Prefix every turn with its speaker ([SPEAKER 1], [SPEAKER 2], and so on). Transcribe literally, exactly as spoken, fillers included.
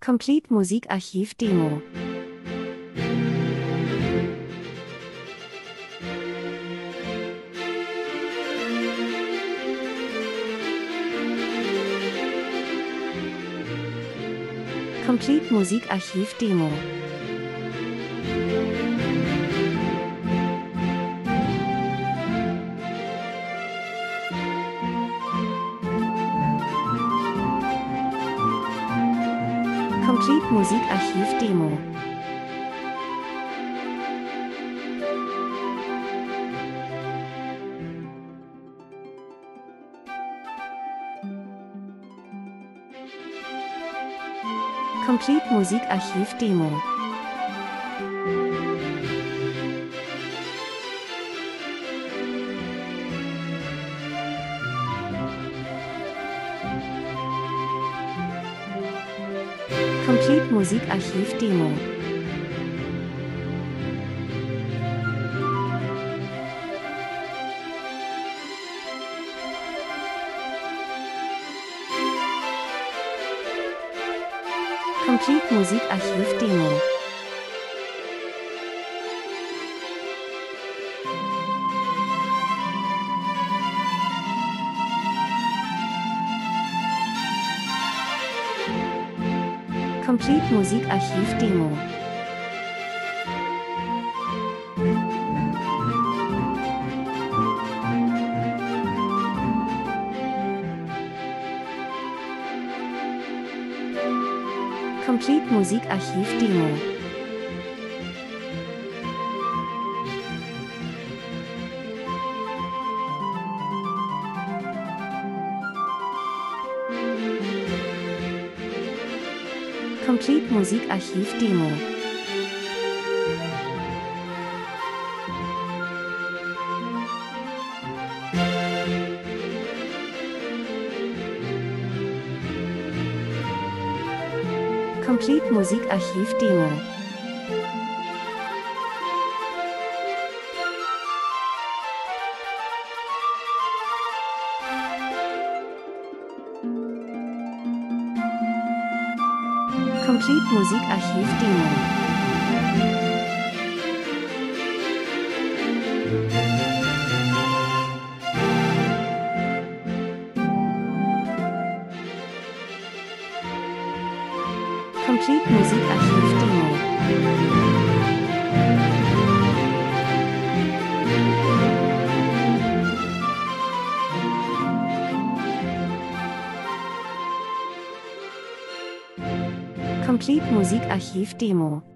[SPEAKER 1] Complete Musikarchiv Demo. Complete Musikarchiv Demo. Complete Musikarchiv Demo. Complete Musikarchiv Demo. Complete Musikarchiv Demo. Complete Musikarchiv Demo. Complete Musikarchiv Demo. Complete Musikarchiv Demo. Complete Musikarchiv Demo. Complete Musikarchiv Demo. Complete Musikarchiv Demo. Complete Musikarchiv Demo. Complete Musikarchiv Demo.